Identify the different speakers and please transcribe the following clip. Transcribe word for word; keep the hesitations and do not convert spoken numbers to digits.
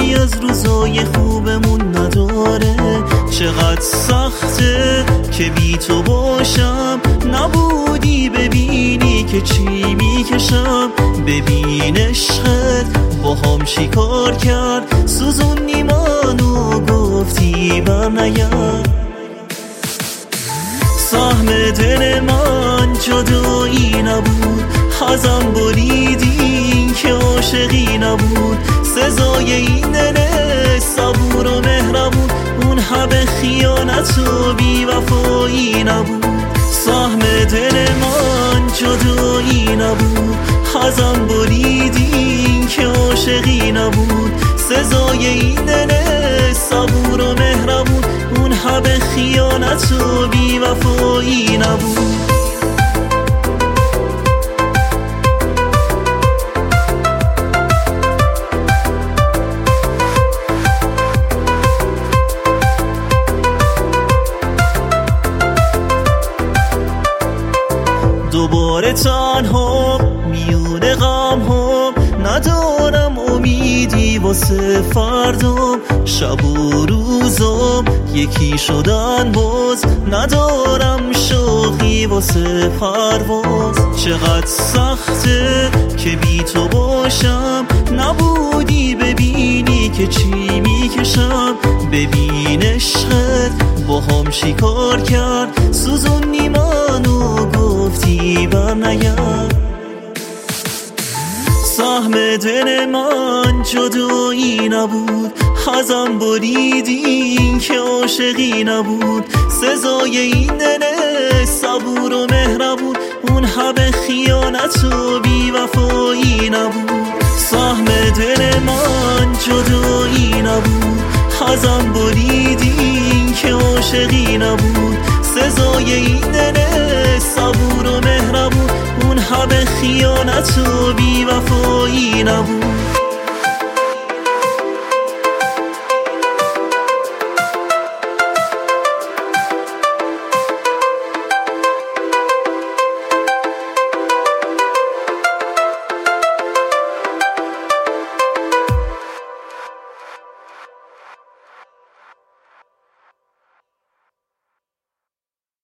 Speaker 1: حالی از روزای خوبمون نداره. چقدر سخته که بی تو باشم، نبودی ببینی که چی میکشم. ببین عشقت با هم چی کار کرد، سوزونی منو گفتی بر نگرد. سهم دل من جدایی نبود، ازم بریدی که عاشقی نبود. سزای این دل صبور و مهربون، اون همه خیانت و بی وفایی نبود. سهم دل من جدایی نبود، ازم بریدی که عاشقی نبود. سزای این دل صبور و مهربون، اون همه خیانت و بی وفایی نبود. دوباره تنها میون غم هم، ندارم امیدی واسه فردام. شب و روزام یکی شدن باز، ندارم شوقی واسه پرواز. چقدر سخته که بی تو باشم، نبودی ببینی که چی میکشم. ببین عشقت با هم چی کار کرد، سوزونی منو گفتی بر نگرد. سهم دل من جدایی نبود، ازم بریدی که عاشقی نبود. سزای این دل صبور و مهربون، اون همه خیانت و بی وفایی نبود. سهم دل من جدایی نبود، ازم بریدی که عاشقی نبود. سزای این دل صبور و مهربون، اون همه خیانت و بی وفایی نبود.